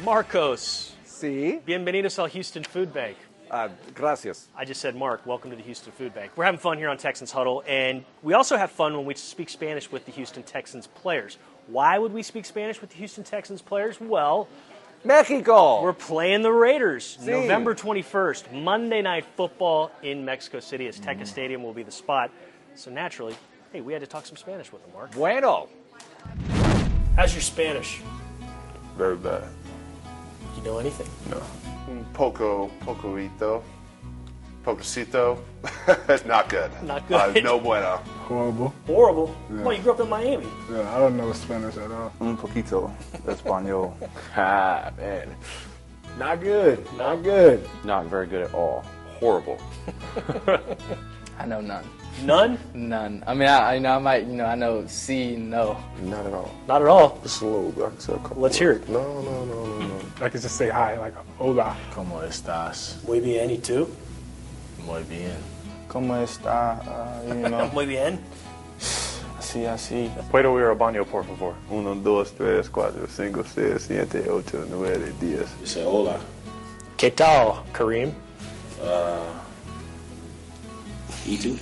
Marcos. Sí. Bienvenidos al Houston Food Bank. Gracias. I just said, Mark, welcome to the Houston Food Bank. We're having fun here on Texans Huddle, and we also have fun when we speak Spanish with the Houston Texans players. Why would we speak Spanish with the Houston Texans players? Well, Mexico. we're playing the Raiders Sí. November 21st, Monday Night Football in Mexico City. Azteca Stadium will be the spot. So naturally, hey, we had to talk some Spanish with them, Mark. Bueno. How's your Spanish? Very bad. Do you know anything? No. Poquito. Not good. Not good. No bueno. Horrible. Horrible. Yeah. Well, you grew up in Miami. Yeah, I don't know Spanish at all. Un poquito español. Ah, man. Not good. Not good. Not very good at all. Horrible. I know none. None? None. I mean, I know C, no. Not at all. Not at all. Just a little bit. I can say a couple Let's hear it. No. I can just say hi, like hola. ¿Cómo estás? Muy bien, ¿y tú? Muy bien. ¿Cómo está? You know, Muy bien. así. Puedo ir al baño, por favor. 1, 2, 3, 4, 5, 6, 7, 8, 9, 10. You say hola. ¿Qué tal, Kareem? ¿Y tú?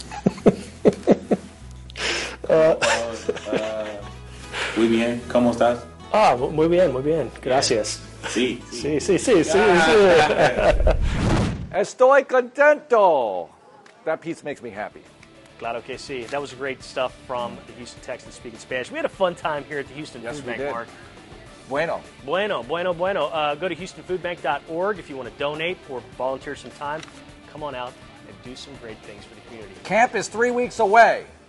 Muy bien. ¿Cómo estás? Ah, muy bien. Gracias. Sí. Sí. Estoy contento. That piece makes me happy. Claro que sí. That was great stuff from the Houston Texans speaking Spanish. We had a fun time here at the Houston Yes, Food we Bank, did. Mark. Bueno. Bueno. Go to HoustonFoodBank.org if you want to donate or volunteer some time. Come on out and do some great things for the community. Camp is 3 weeks away.